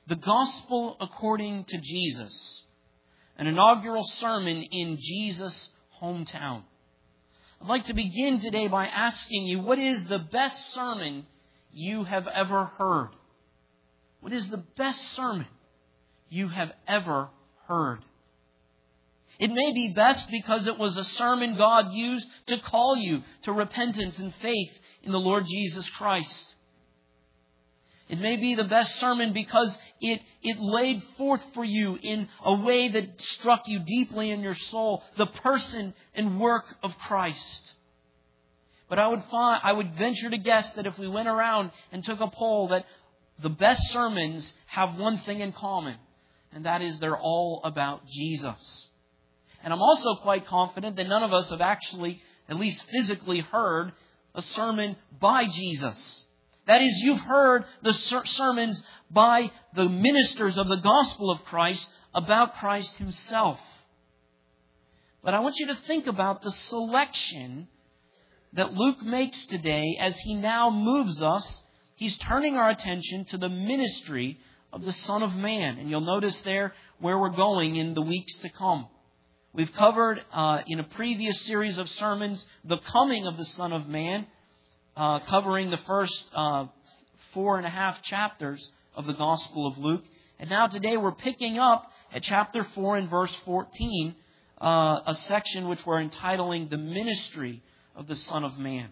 The Gospel According to Jesus, an inaugural sermon in Jesus' hometown. I'd like to begin today by asking you, what is the best sermon you have ever heard? What is the best sermon you have ever heard? It may be best because it was a sermon God used to call you to repentance and faith in the Lord Jesus Christ. It may be the best sermon because it laid forth for you in a way that struck you deeply in your soul the person and work of Christ. But I would venture to guess that if we went around and took a poll, that the best sermons have one thing in common, and that is they're all about Jesus. And I'm also quite confident that none of us have actually, at least physically, heard a sermon by Jesus. That is, you've heard the sermons by the ministers of the gospel of Christ about Christ Himself. But I want you to think about the selection that Luke makes today as he now moves us. He's turning our attention to the ministry of the Son of Man. And you'll notice there where we're going in the weeks to come. We've covered in a previous series of sermons the coming of the Son of Man, covering the first 4.5 chapters of the Gospel of Luke. And now today we're picking up at chapter 4 and verse 14, a section which we're entitling The Ministry of the Son of Man.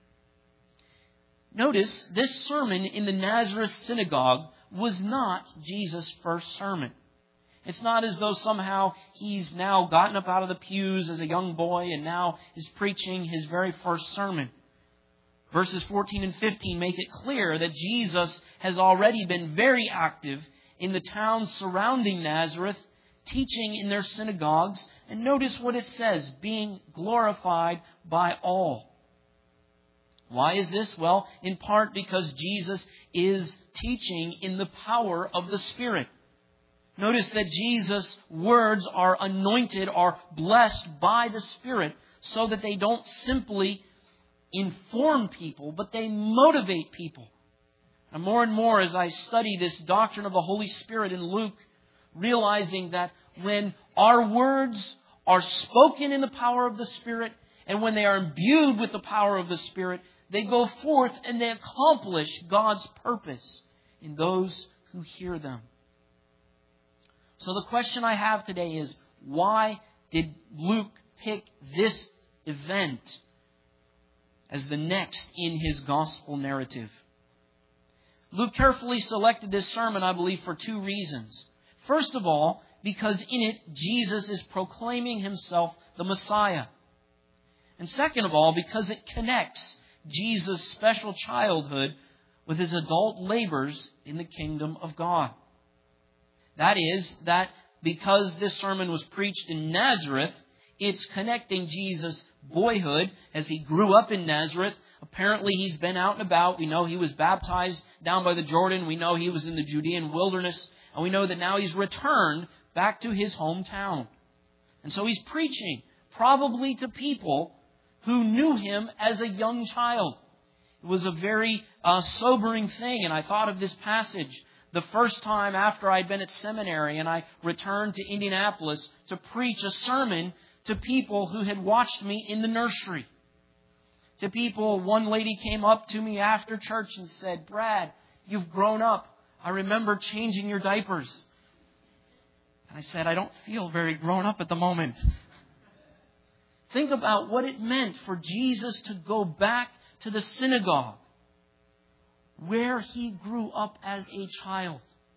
Notice, this sermon in the Nazareth synagogue was not Jesus' first sermon. It's not as though somehow he's now gotten up out of the pews as a young boy and now is preaching his very first sermon. Verses 14 and 15 make it clear that Jesus has already been very active in the towns surrounding Nazareth, teaching in their synagogues. And notice what it says, being glorified by all. Why is this? Well, in part because Jesus is teaching in the power of the Spirit. Notice that Jesus' words are anointed, are blessed by the Spirit, so that they don't simply inform people, but they motivate people. And more as I study this doctrine of the Holy Spirit in Luke, realizing that when our words are spoken in the power of the Spirit, and when they are imbued with the power of the Spirit, they go forth and they accomplish God's purpose in those who hear them. So the question I have today is, why did Luke pick this event as the next in his gospel narrative? Luke carefully selected this sermon, I believe, for 2 reasons. First of all, because in it, Jesus is proclaiming Himself the Messiah. And second of all, because it connects Jesus' special childhood with His adult labors in the kingdom of God. That is, that because this sermon was preached in Nazareth, it's connecting Jesus' boyhood as He grew up in Nazareth. Apparently He's been out and about. We know He was baptized down by the Jordan. We know He was in the Judean wilderness. And we know that now He's returned back to His hometown. And so He's preaching, probably to people who knew Him as a young child. It was a very sobering thing. And I thought of this passage the first time after I'd been at seminary and I returned to Indianapolis to preach a sermon to people who had watched me in the nursery. To people, one lady came up to me after church and said, "Brad, you've grown up. I remember changing your diapers." And I said, "I don't feel very grown up at the moment." Think about what it meant for Jesus to go back to the synagogue where He grew up as a child,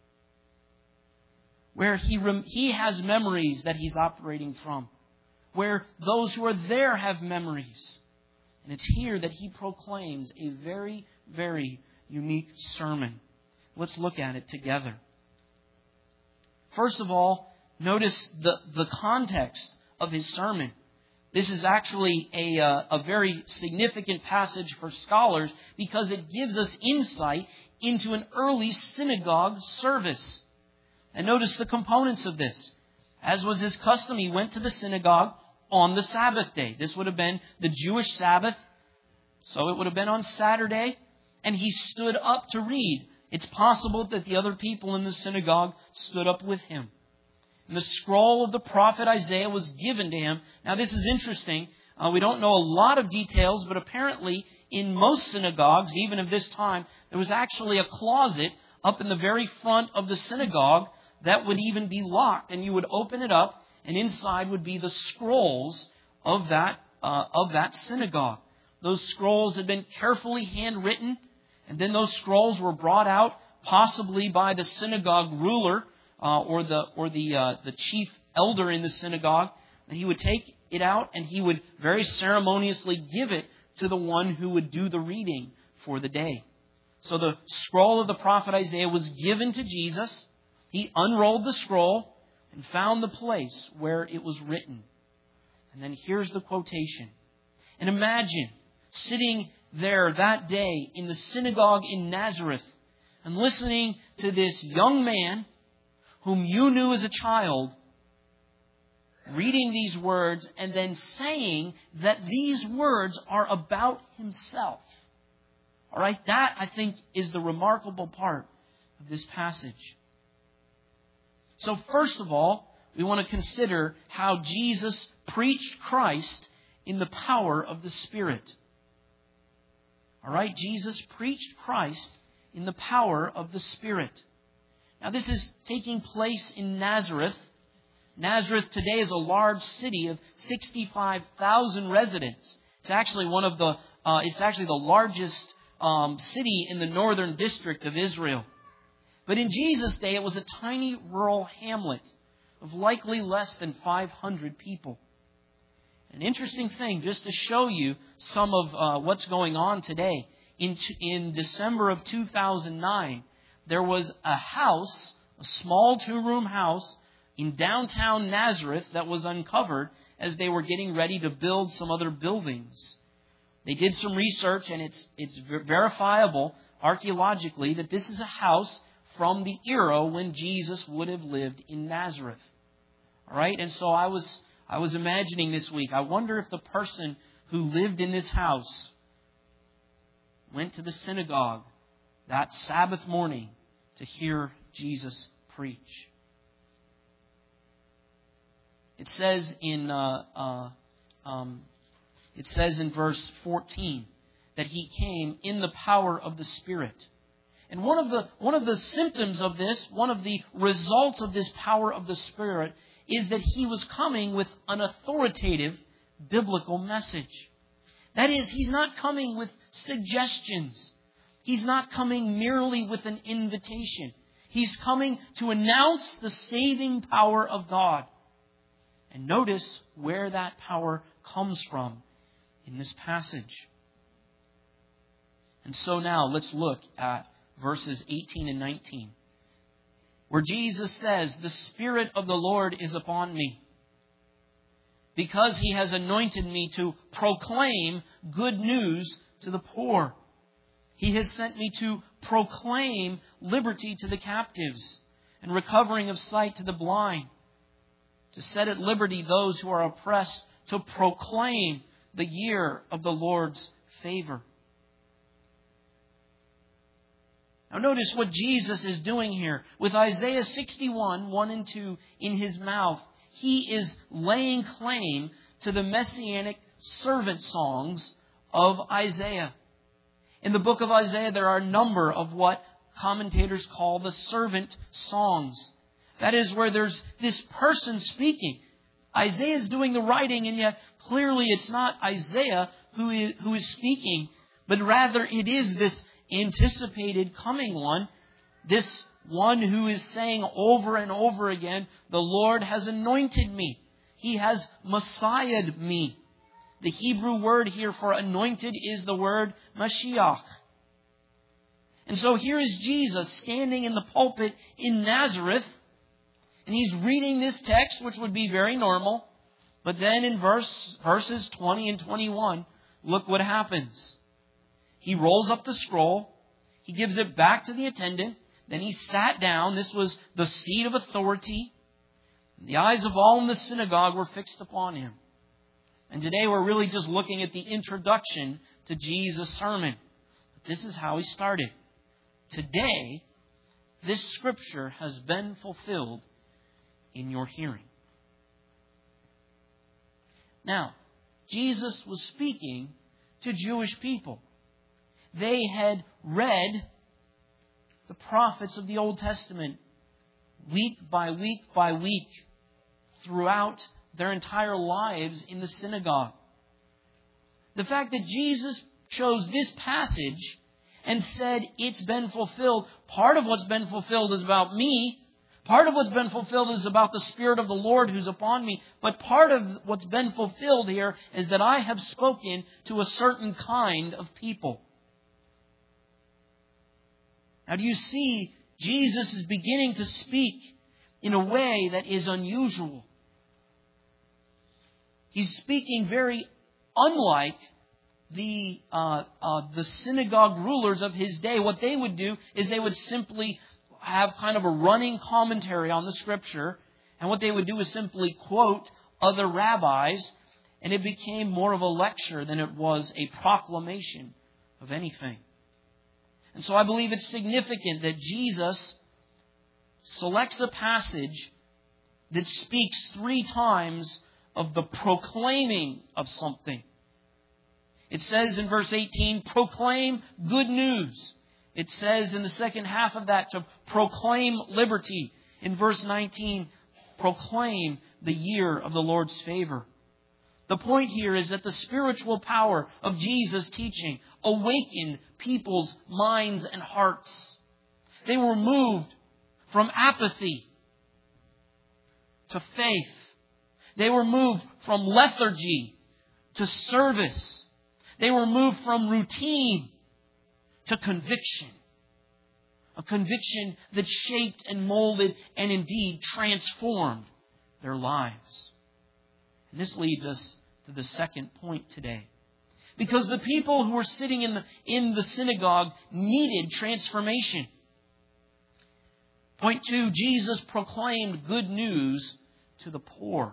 where he has memories that He's operating from, where those who are there have memories. And it's here that He proclaims a very, very unique sermon. Let's look at it together. First of all, notice the context of His sermon. This is actually a very significant passage for scholars because it gives us insight into an early synagogue service. And notice the components of this. As was His custom, He went to the synagogue on the Sabbath day. This would have been the Jewish Sabbath, so it would have been on Saturday. And He stood up to read. It's possible that the other people in the synagogue stood up with him. And the scroll of the prophet Isaiah was given to him. Now this is interesting. We don't know a lot of details, but apparently in most synagogues, even of this time, there was actually a closet up in the very front of the synagogue that would even be locked. And you would open it up, and inside would be the scrolls of that synagogue. Those scrolls had been carefully handwritten, and then those scrolls were brought out, possibly by the synagogue ruler or the chief elder in the synagogue. And he would take it out, and he would very ceremoniously give it to the one who would do the reading for the day. So the scroll of the prophet Isaiah was given to Jesus. He unrolled the scroll and found the place where it was written. And then here's the quotation. And imagine sitting there that day in the synagogue in Nazareth and listening to this young man whom you knew as a child reading these words and then saying that these words are about himself. All right, that I think is the remarkable part of this passage. So first of all, we want to consider how Jesus preached Christ in the power of the Spirit. All right, Jesus preached Christ in the power of the Spirit. Now this is taking place in Nazareth. Nazareth today is a large city of 65,000 residents. It's actually the largest city in the northern district of Israel. But in Jesus' day, it was a tiny rural hamlet of likely less than 500 people. An interesting thing, just to show you some of what's going on today. In December of 2009, there was a house, a small 2-room house, in downtown Nazareth that was uncovered as they were getting ready to build some other buildings. They did some research, and it's verifiable archaeologically that this is a house from the era when Jesus would have lived in Nazareth. All right, and so I was imagining this week, I wonder if the person who lived in this house went to the synagogue that Sabbath morning to hear Jesus preach. It says in verse 14 that he came in the power of the Spirit. And one of the symptoms of this, one of the results of this power of the Spirit, is that he was coming with an authoritative biblical message. That is, he's not coming with suggestions. He's not coming merely with an invitation. He's coming to announce the saving power of God. And notice where that power comes from in this passage. And so now let's look at verses 18 and 19, where Jesus says, "The Spirit of the Lord is upon me, because He has anointed me to proclaim good news to the poor. He has sent me to proclaim liberty to the captives and recovering of sight to the blind, to set at liberty those who are oppressed, to proclaim the year of the Lord's favor." Now notice what Jesus is doing here. With Isaiah 61, 1 and 2 in his mouth, he is laying claim to the messianic servant songs of Isaiah. In the book of Isaiah, there are a number of what commentators call the servant songs. That is where there's this person speaking. Isaiah is doing the writing, and yet clearly it's not Isaiah who is speaking, but rather it is this anticipated coming one, this one who is saying over and over again, "The Lord has anointed me. He has Messiahed me." The Hebrew word here for anointed is the word Mashiach. And so here is Jesus standing in the pulpit in Nazareth, and he's reading this text, which would be very normal. But then in verses 20 and 21, look what happens. He rolls up the scroll. He gives it back to the attendant. Then he sat down. This was the seat of authority. The eyes of all in the synagogue were fixed upon him. And today we're really just looking at the introduction to Jesus' sermon. But this is how he started. today, this scripture has been fulfilled in your hearing. Now, Jesus was speaking to Jewish people. They had read the prophets of the Old Testament week by week by week throughout their entire lives in the synagogue. The fact that Jesus chose this passage and said it's been fulfilled, part of what's been fulfilled is about me. Part of what's been fulfilled is about the Spirit of the Lord who's upon me. But part of what's been fulfilled here is that I have spoken to a certain kind of people. Now, do you see, Jesus is beginning to speak in a way that is unusual. He's speaking very unlike the synagogue rulers of his day. What they would do is they would simply have kind of a running commentary on the Scripture. And what they would do is simply quote other rabbis. And it became more of a lecture than it was a proclamation of anything. And so I believe it's significant that Jesus selects a passage that speaks 3 times of the proclaiming of something. It says in verse 18, proclaim good news. It says in the second half of that to proclaim liberty. In verse 19, proclaim the year of the Lord's favor. The point here is that the spiritual power of Jesus' teaching awakened people's minds and hearts. They were moved from apathy to faith. They were moved from lethargy to service. They were moved from routine to conviction. A conviction that shaped and molded and indeed transformed their lives. And this leads us to the second point today. Because the people who were sitting in the synagogue needed transformation. Point 2, Jesus proclaimed good news to the poor.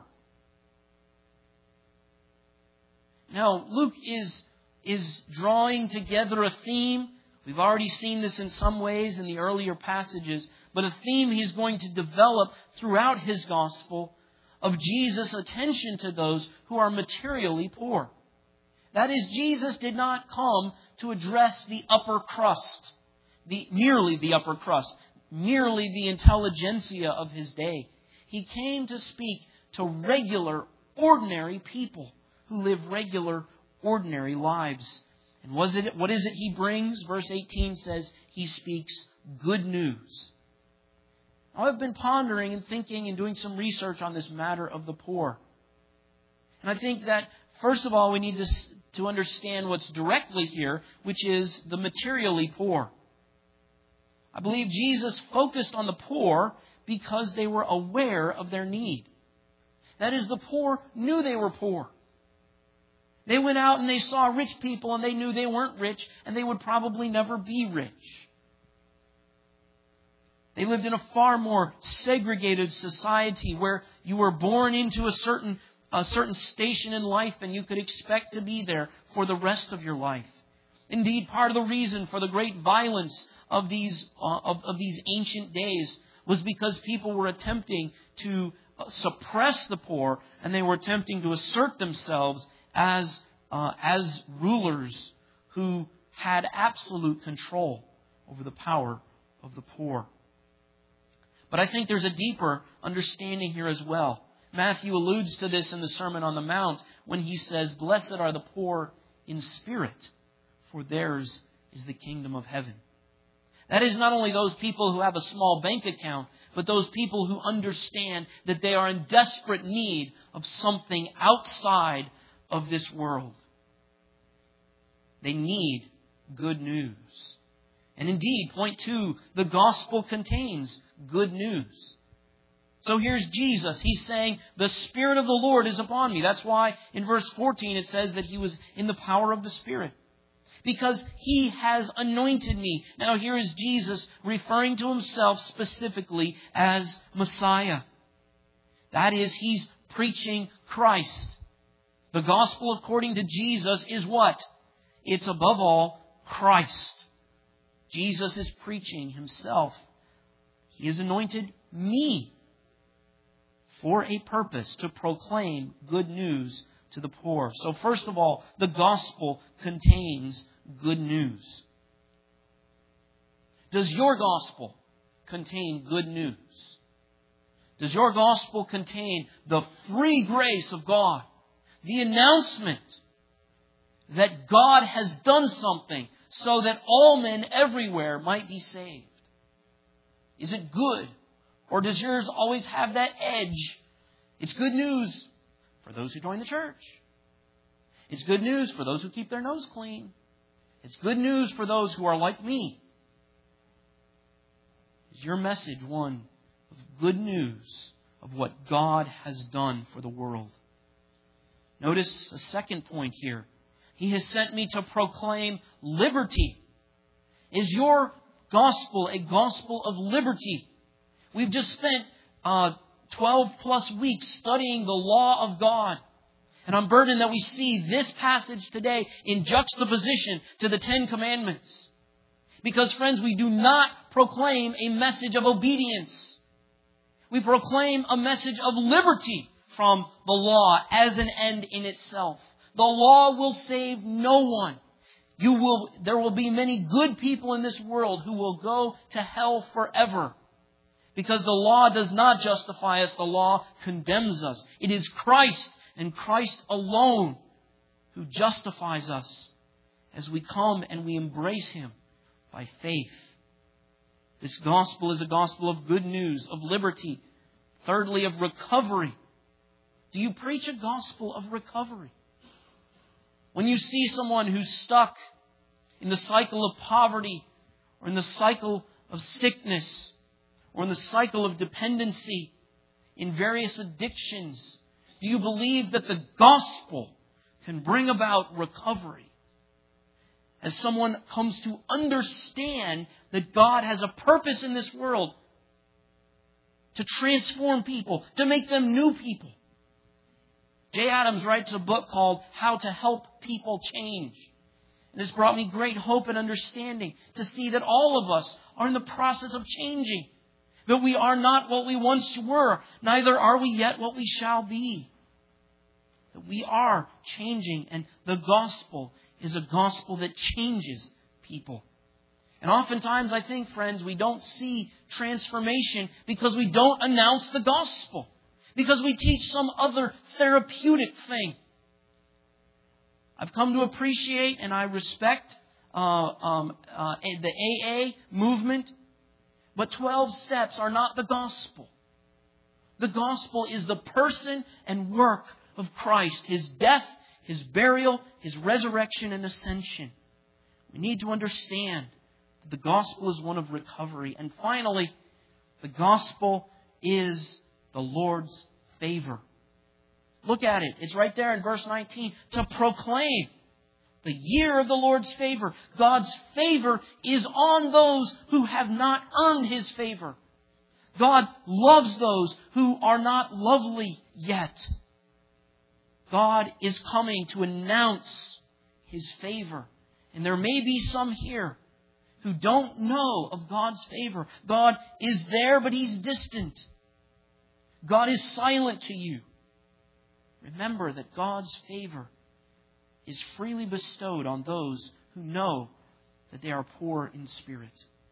Now, Luke is drawing together a theme. We've already seen this in some ways in the earlier passages, but a theme he's going to develop throughout his gospel of Jesus' attention to those who are materially poor. That is, Jesus did not come to address the upper crust, merely the upper crust, merely the intelligentsia of his day. He came to speak to regular, ordinary people who live regular, ordinary lives. And what is it he brings? Verse 18 says he speaks good news. Now, I've been pondering and thinking and doing some research on this matter of the poor. And I think that, first of all, we need to understand what's directly here, which is the materially poor. I believe Jesus focused on the poor because they were aware of their need. That is, the poor knew they were poor. They went out and they saw rich people and they knew they weren't rich and they would probably never be rich. They lived in a far more segregated society where you were born into a certain station in life and you could expect to be there for the rest of your life. Indeed, part of the reason for the great violence of these ancient days was because people were attempting to suppress the poor and they were attempting to assert themselves as rulers who had absolute control over the power of the poor. But I think there's a deeper understanding here as well. Matthew alludes to this in the Sermon on the Mount when he says, "Blessed are the poor in spirit, for theirs is the kingdom of heaven." That is not only those people who have a small bank account, but those people who understand that they are in desperate need of something outside of this world. They need good news. And indeed, point 2, the gospel contains good news. So here's Jesus. He's saying, the Spirit of the Lord is upon me. That's why in verse 14 it says that he was in the power of the Spirit. Because he has anointed me. Now here is Jesus referring to himself specifically as Messiah. That is, he's preaching Christ. The gospel according to Jesus is what? It's above all Christ. Jesus is preaching Himself. He has anointed me for a purpose, to proclaim good news to the poor. So first of all, the gospel contains good news. Does your gospel contain good news? Does your gospel contain the free grace of God? The announcement that God has done something so that all men everywhere might be saved. Is it good? Or does yours always have that edge? It's good news for those who join the church. It's good news for those who keep their nose clean. It's good news for those who are like me. Is your message one of good news of what God has done for the world? Notice a second point here. He has sent me to proclaim liberty. Is your gospel a gospel of liberty? We've just spent 12 plus weeks studying the law of God. And I'm burdened that we see this passage today in juxtaposition to the Ten Commandments. Because, friends, we do not proclaim a message of obedience. We proclaim a message of liberty from the law as an end in itself. The law will save no one. There will be many good people in this world who will go to hell forever. Because the law does not justify us, the law condemns us. It is Christ and Christ alone who justifies us as we come and we embrace Him by faith. This gospel is a gospel of good news, of liberty. Thirdly, of recovery. Do you preach a gospel of recovery? When you see someone who's stuck in the cycle of poverty, or in the cycle of sickness, or in the cycle of dependency, in various addictions, do you believe that the gospel can bring about recovery? As someone comes to understand that God has a purpose in this world to transform people, to make them new people. Jay Adams writes a book called How to Help People Change. And it's brought me great hope and understanding to see that all of us are in the process of changing. That we are not what we once were, neither are we yet what we shall be. That we are changing, and the gospel is a gospel that changes people. And oftentimes I think, friends, we don't see transformation because we don't announce the gospel. Because we teach some other therapeutic thing. I've come to appreciate and I respect the AA movement. But 12 steps are not the gospel. The gospel is the person and work of Christ. His death, His burial, His resurrection and ascension. We need to understand that the gospel is one of recovery. And finally, the gospel is the Lord's favor. Look at it. It's right there in verse 19. To proclaim the year of the Lord's favor. God's favor is on those who have not earned His favor. God loves those who are not lovely yet. God is coming to announce His favor. And there may be some here who don't know of God's favor. God is there, but He's distant. God is silent to you. Remember that God's favor is freely bestowed on those who know that they are poor in spirit.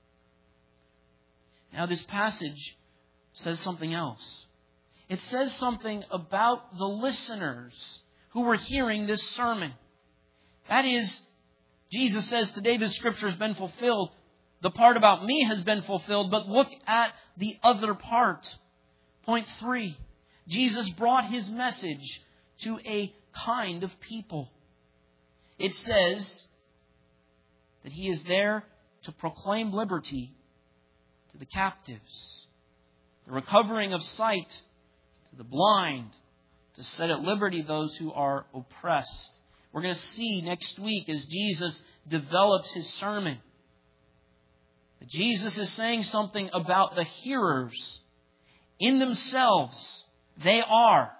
Now this passage says something else. It says something about the listeners who were hearing this sermon. That is, Jesus says, today the scripture has been fulfilled. The part about me has been fulfilled, but look at the other part. Point 3. Jesus brought His message to a kind of people. It says that He is there to proclaim liberty to the captives, the recovering of sight to the blind, to set at liberty those who are oppressed. We're going to see next week as Jesus develops His sermon that Jesus is saying something about the hearers. In themselves, they are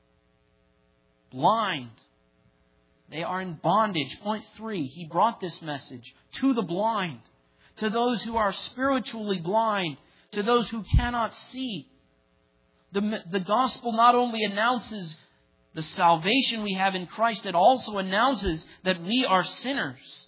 blind. They are in bondage. Point 3, He brought this message to the blind, to those who are spiritually blind, to those who cannot see. The gospel not only announces the salvation we have in Christ, it also announces that we are sinners.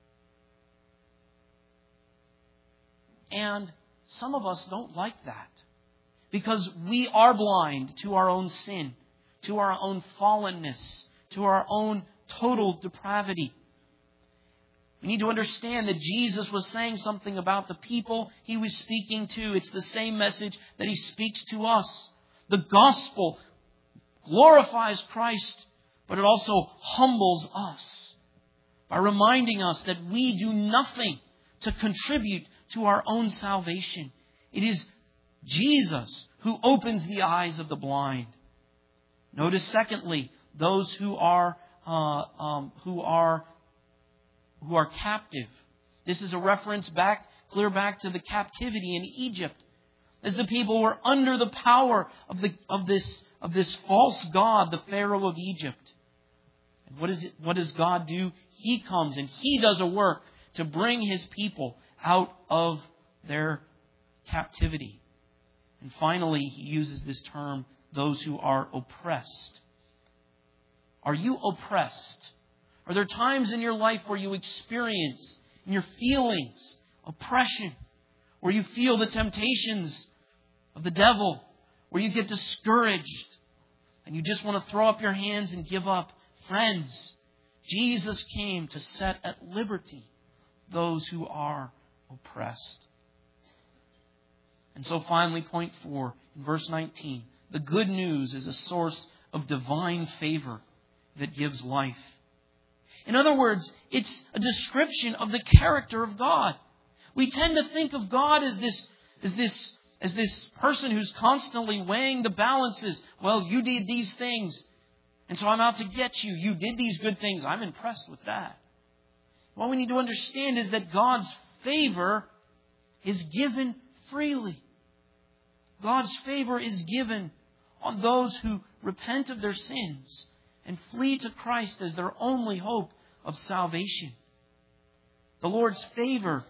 And some of us don't like that, because we are blind to our own sin, to our own fallenness, to our own total depravity. We need to understand that Jesus was saying something about the people He was speaking to. It's the same message that He speaks to us. The gospel glorifies Christ, but it also humbles us by reminding us that we do nothing to contribute to our own salvation. It is Jesus who opens the eyes of the blind. Notice, secondly, those who are captive. This is a reference clear back to the captivity in Egypt, as the people were under the power of this false god, the Pharaoh of Egypt. And what does God do? He comes and He does a work to bring His people out of their captivity. And finally, He uses this term, those who are oppressed. Are you oppressed? Are there times in your life where you experience, in your feelings, oppression? Where you feel the temptations of the devil? Where you get discouraged and you just want to throw up your hands and give up? Friends, Jesus came to set at liberty those who are oppressed. And so finally, point 4, in verse 19, the good news is a source of divine favor that gives life. In other words, it's a description of the character of God. We tend to think of God as this person who's constantly weighing the balances. Well, you did these things, and so I'm out to get you. You did these good things. I'm impressed with that. What we need to understand is that God's favor is given freely. God's favor is given on those who repent of their sins and flee to Christ as their only hope of salvation. The Lord's favor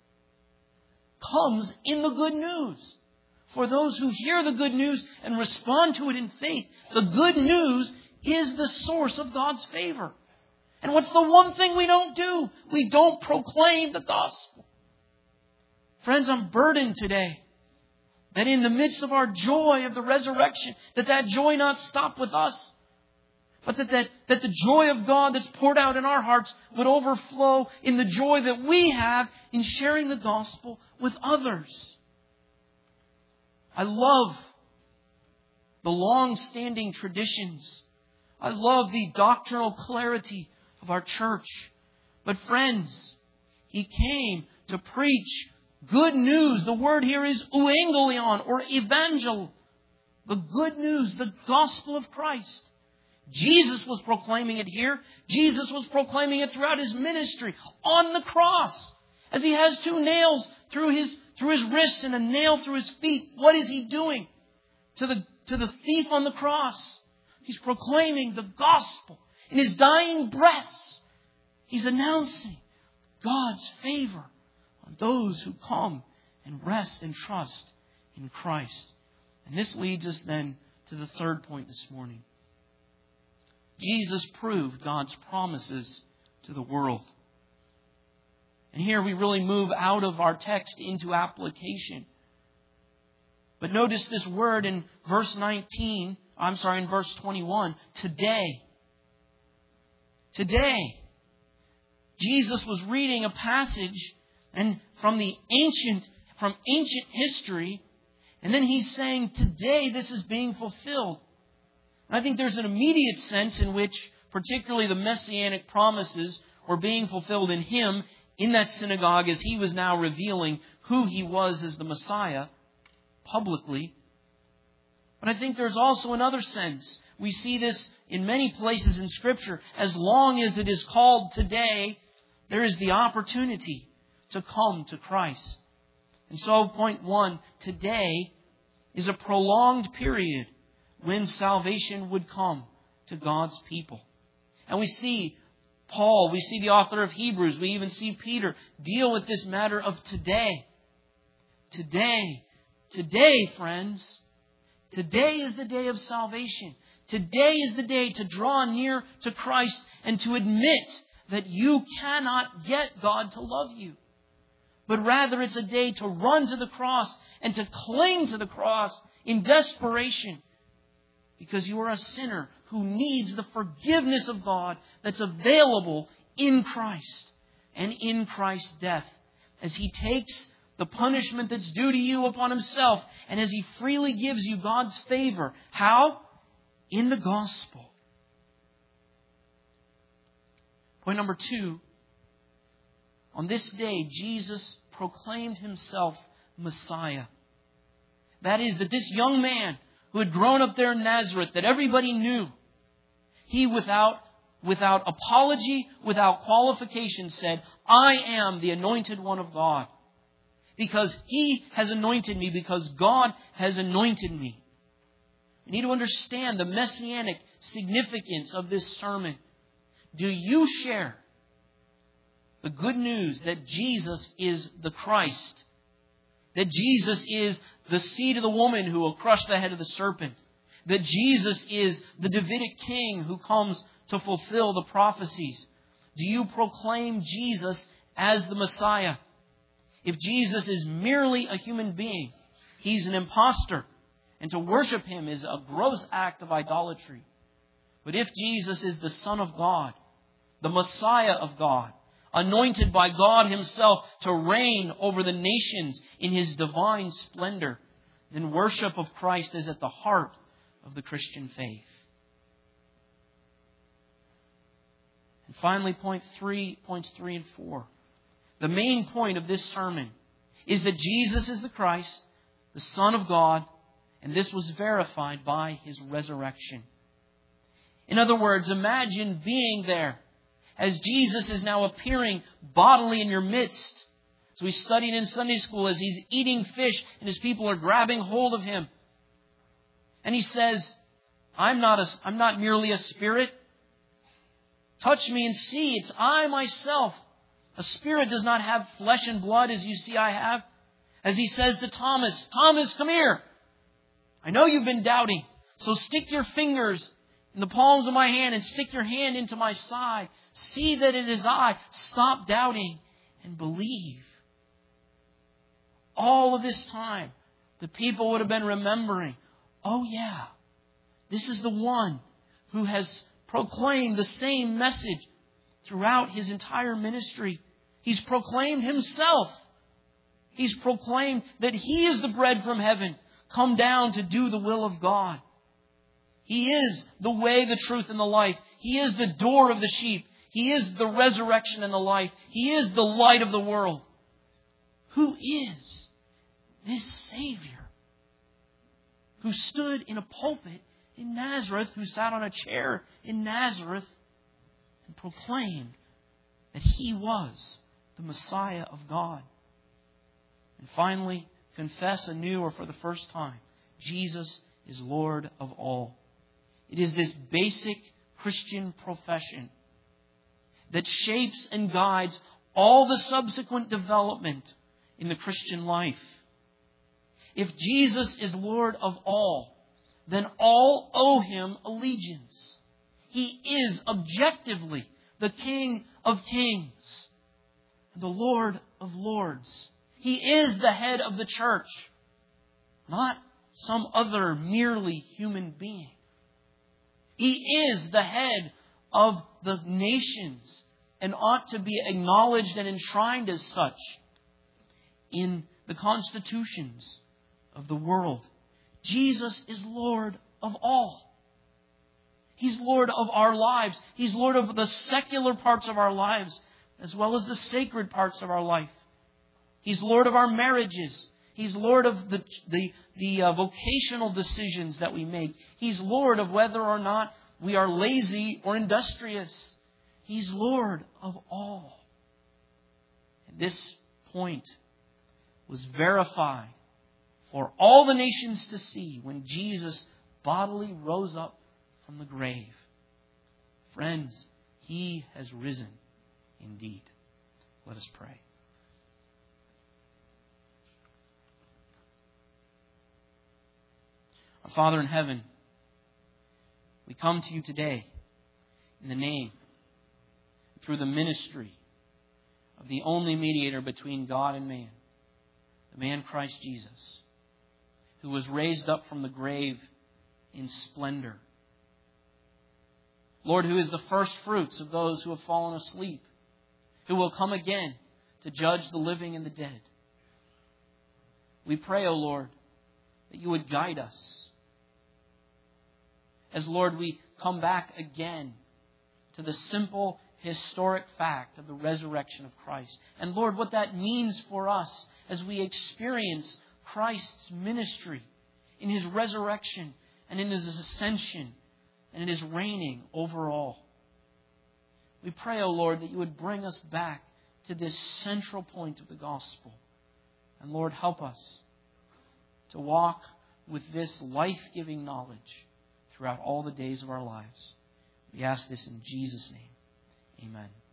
comes in the good news. For those who hear the good news and respond to it in faith, the good news is the source of God's favor. And what's the one thing we don't do? We don't proclaim the gospel. Friends, I'm burdened today that in the midst of our joy of the resurrection, that joy not stop with us, but that the joy of God that's poured out in our hearts would overflow in the joy that we have in sharing the gospel with others. I love the long-standing traditions. I love the doctrinal clarity of our church. But friends, He came to preach good news. The word here is euangelion or evangel. The good news, the gospel of Christ. Jesus was proclaiming it here. Jesus was proclaiming it throughout His ministry on the cross. As He has 2 nails through his wrists and a nail through His feet. What is He doing to the thief on the cross? He's proclaiming the gospel. In His dying breaths, He's announcing God's favor on those who come and rest and trust in Christ. And this leads us then to the third point this morning. Jesus proved God's promises to the world. And here we really move out of our text into application. But notice this word in verse 21, today. Today. Jesus was reading a passage and from ancient history, and then He's saying, today this is being fulfilled. And I think there's an immediate sense in which particularly the messianic promises were being fulfilled in Him in that synagogue as He was now revealing who He was as the Messiah publicly. But I think there's also another sense. We see this in many places in Scripture. As long as it is called today, there is the opportunity to come to Christ. And so, point 1, today is a prolonged period when salvation would come to God's people. And we see Paul, we see the author of Hebrews, we even see Peter deal with this matter of today. Today, friends, today is the day of salvation. Today is the day to draw near to Christ and to admit that you cannot get God to love you. But rather it's a day to run to the cross and to cling to the cross in desperation, because you are a sinner who needs the forgiveness of God that's available in Christ and in Christ's death, as He takes the punishment that's due to you upon Himself, and as He freely gives you God's favor. How? In the gospel. Point number 2. On this day, Jesus proclaimed Himself Messiah. That is, that this young man who had grown up there in Nazareth, that everybody knew, he without apology, without qualification said, I am the anointed one of God. Because He has anointed me, because God has anointed me. We need to understand the messianic significance of this sermon. Do you share the good news that Jesus is the Christ? That Jesus is the seed of the woman who will crush the head of the serpent? That Jesus is the Davidic king who comes to fulfill the prophecies? Do you proclaim Jesus as the Messiah? If Jesus is merely a human being, He's an impostor, and to worship Him is a gross act of idolatry. But if Jesus is the Son of God, the Messiah of God, anointed by God Himself to reign over the nations in His divine splendor, then worship of Christ is at the heart of the Christian faith. And finally, points 3 and 4. The main point of this sermon is that Jesus is the Christ, the Son of God, and this was verified by His resurrection. In other words, imagine being there as Jesus is now appearing bodily in your midst. So we studied in Sunday school as He's eating fish and His people are grabbing hold of Him. And He says, I'm not merely a spirit. Touch me and see, it's I myself. A spirit does not have flesh and blood as you see I have. As He says to Thomas, Thomas, come here. I know you've been doubting. So stick your fingers in the palms of my hand and stick your hand into my side. See that it is I. Stop doubting and believe. All of this time, the people would have been remembering, oh yeah, this is the one who has proclaimed the same message throughout His entire ministry. He's proclaimed Himself. He's proclaimed that He is the bread from heaven, come down to do the will of God. He is the way, the truth, and the life. He is the door of the sheep. He is the resurrection and the life. He is the light of the world. Who is this Savior who stood in a pulpit in Nazareth, who sat on a chair in Nazareth and proclaimed that He was the Messiah of God? And finally, confess anew or for the first time, Jesus is Lord of all. It is this basic Christian profession that shapes and guides all the subsequent development in the Christian life. If Jesus is Lord of all, then all owe Him allegiance. He is objectively the King of kings, the Lord of lords. He is the head of the church, not some other merely human being. He is the head of the nations and ought to be acknowledged and enshrined as such in the constitutions of the world. Jesus is Lord of all. He's Lord of our lives. He's Lord of the secular parts of our lives as well as the sacred parts of our life. He's Lord of our marriages. He's Lord of the vocational decisions that we make. He's Lord of whether or not we are lazy or industrious. He's Lord of all. And this point was verified for all the nations to see when Jesus bodily rose up from the grave. Friends, He has risen indeed. Let us pray. Our Father in heaven, we come to you today in the name, through the ministry of the only mediator between God and man, the man Christ Jesus, who was raised up from the grave in splendor. Lord, who is the first fruits of those who have fallen asleep, who will come again to judge the living and the dead. We pray, O Lord, that you would guide us. As, Lord, we come back again to the simple, historic fact of the resurrection of Christ. And, Lord, what that means for us as we experience Christ's ministry in His resurrection and in His ascension and in His reigning over all. We pray, O Lord, that you would bring us back to this central point of the gospel. And, Lord, help us to walk with this life-giving knowledge throughout all the days of our lives. We ask this in Jesus' name. Amen.